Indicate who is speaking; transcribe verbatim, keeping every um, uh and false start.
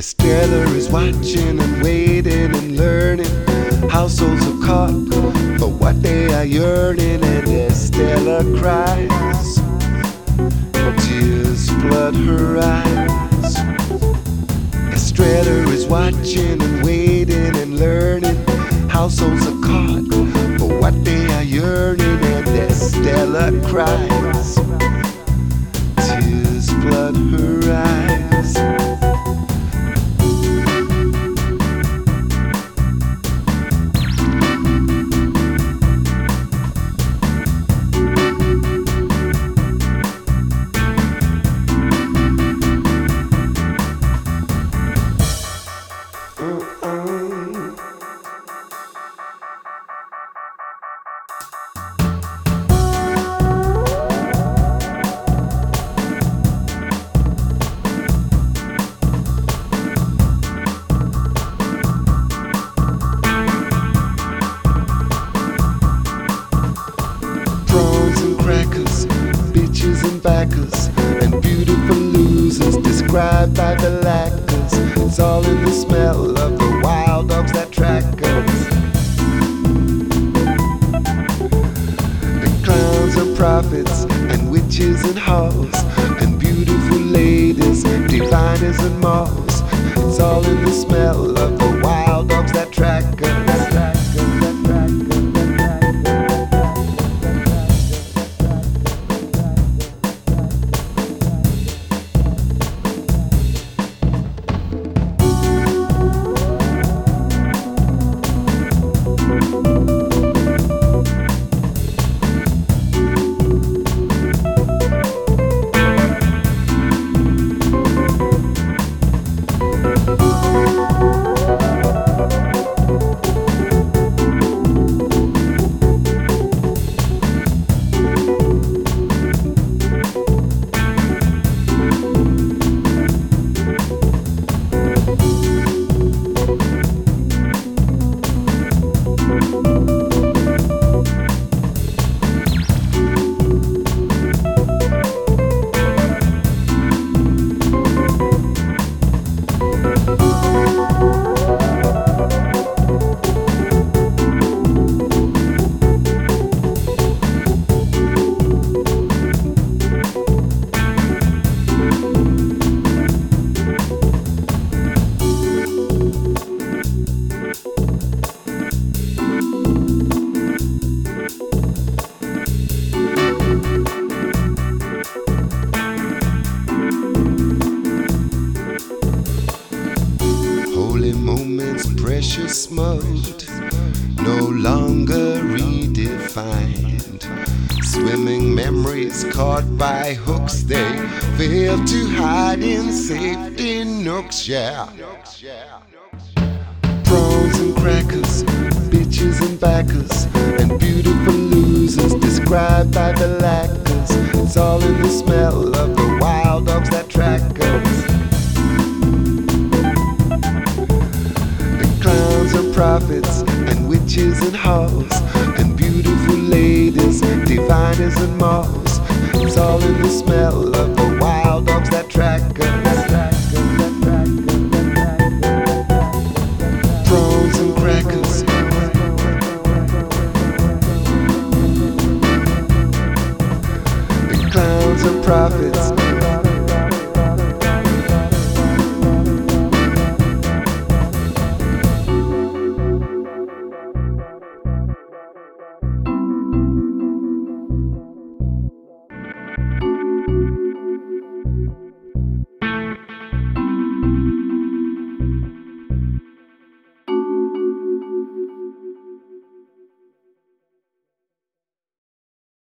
Speaker 1: Estella is watching and waiting and learning how souls are caught for what they are yearning. And Estella cries, tears flood her eyes. Estrella is watching and waiting and learning how souls are caught for what they are yearning. And Estella cries, tears flood her eyes. Crackers, bitches and backers, and beautiful losers described by the lacquers. It's all in the smell of the wild dogs that track us. And clowns and prophets, and witches and halls, and beautiful ladies, diviners and malls. It's all in the smell of the wild dogs that track us. Moments precious mode, no longer redefined. Swimming memories caught by hooks, they fail to hide in safety nooks, yeah. Prawns and crackers, bitches and backers, and beautiful losers described by the lacquers. It's all in the smell of the wild dogs that track us. And prophets, and witches and halls, and beautiful ladies, diviners and malls. It's all in the smell of the wild